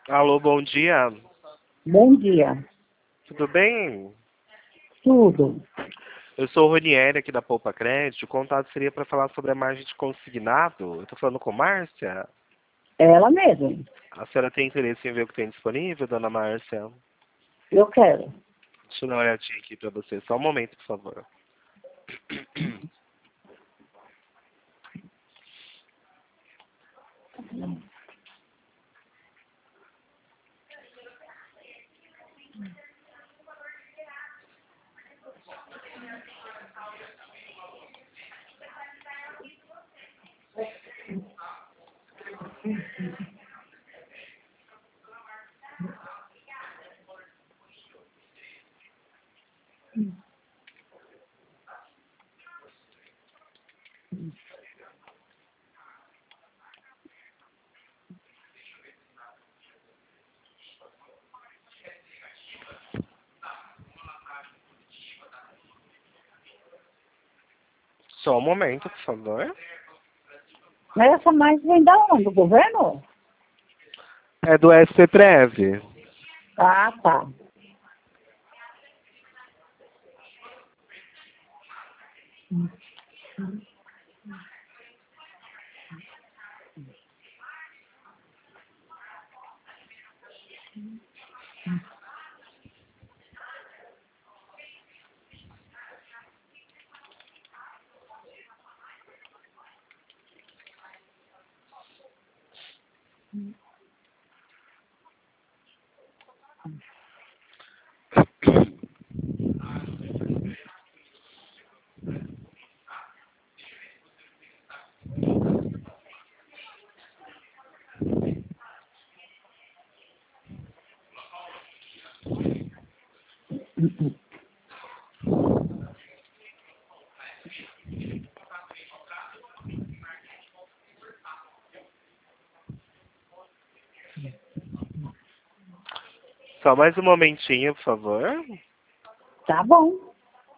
Alô, bom dia. Bom dia. Tudo bem? Tudo. Eu sou o Ronieri aqui da Poupa Crédito. O contato seria para falar sobre a margem de consignado. Eu estou falando com Márcia. Ela mesma. A senhora tem interesse em ver o que tem disponível, dona Márcia? Eu quero. Deixa eu dar uma olhadinha aqui para você. Só um momento, por favor. Só um momento, por favor. Mas essa mais vem da onde? Do governo? É do SCPrev. Ah, tá. Só mais um momentinho, por favor. Tá bom.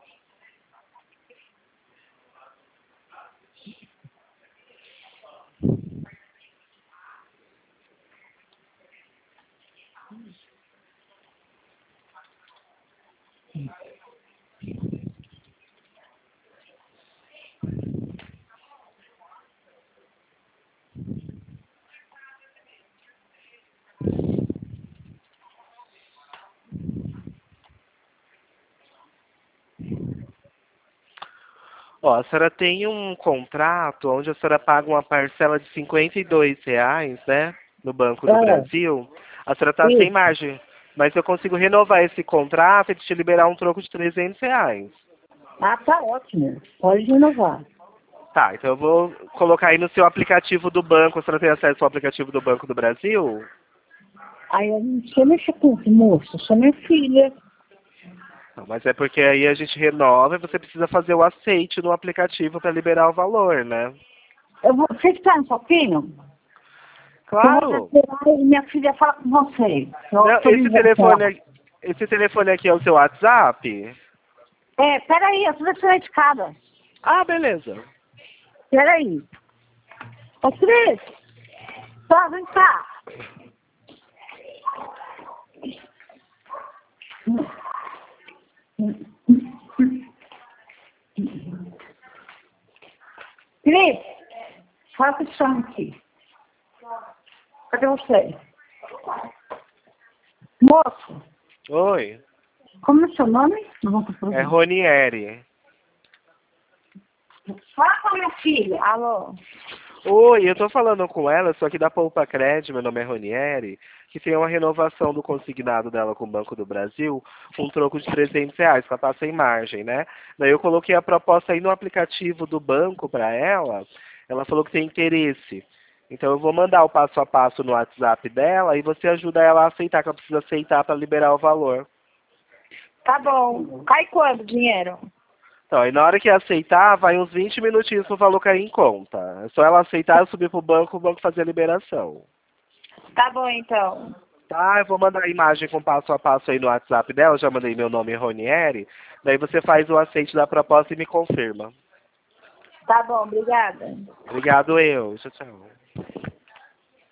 Ó, a senhora tem um contrato onde a senhora paga uma parcela de R$ 52, né? No Banco do É, Brasil. A senhora está sem isso. margem. Mas eu consigo renovar esse contrato e te liberar um troco de R$ 300. Ah, tá ótimo. Pode renovar. Tá, então eu vou colocar aí no seu aplicativo do banco. A senhora tem acesso ao aplicativo do Banco do Brasil? Aí eu não sei mexer com isso, moço. Eu sou minha filha. Não, mas é porque aí a gente renova e você precisa fazer o aceite no aplicativo para liberar o valor, né? Eu vou... Você está um pouquinho? Que eu vou Claro! descer lá e minha filha fala com você. Eu Não, estou de volta lá. esse telefone aqui é o seu WhatsApp? É, peraí, eu tô descendo a escada. Ah, beleza. Peraí. Ô, Cris. Tá, vem cá. Cris, fala com o som aqui. Cadê você? Moço, Oi, como é seu nome? Não vou é confundir. Ronieri. Fala com a minha filha. Alô? Oi, eu tô falando com ela, só que da Poupa Cred, meu nome é Ronieri, que tem uma renovação do consignado dela com o Banco do Brasil, um troco de R$ 300, que ela tá sem margem, né? Daí eu coloquei a proposta aí no aplicativo do banco para ela falou que tem interesse. Então eu vou mandar o passo a passo no WhatsApp dela e você ajuda ela a aceitar, que ela precisa aceitar para liberar o valor. Tá bom. Cai quando dinheiro? Então, aí na hora que aceitar, vai uns 20 minutinhos pro valor cair em conta. É só ela aceitar, eu subir pro banco, o banco fazer a liberação. Tá bom, então. Tá, eu vou mandar a imagem com passo a passo aí no WhatsApp dela, já mandei meu nome Ronieri. Daí você faz o aceite da proposta e me confirma. Tá bom, obrigada. Obrigado eu. Tchau, tchau.